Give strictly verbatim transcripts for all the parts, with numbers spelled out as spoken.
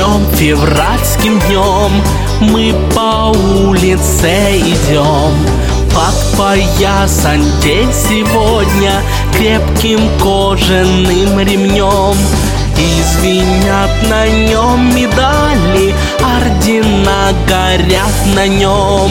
днем, февральским днем мы по улице идем. Подпоясан день сегодня крепким кожаным ремнем, и звенят на нем медали, ордена горят на нем.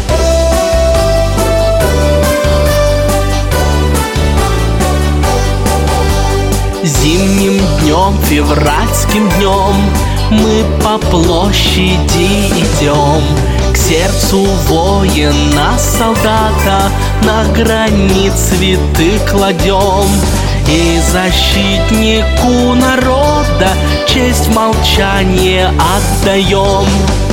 Зимним днем, февральским днем мы по площади идем, к сердцу воина, солдата на границ цветы кладем, и защитнику народа честь молчания отдаем.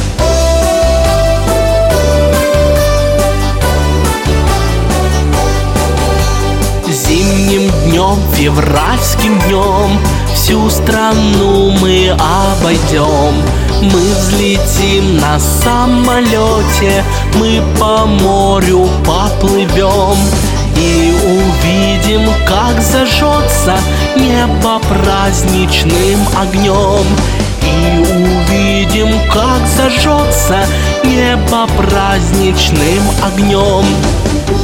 Зимним днем, февральским днем всю страну мы обойдем. Мы взлетим на самолете, мы по морю поплывем, и увидим, как зажжется небо праздничным огнем. И увидим, как зажжется небо праздничным огнем.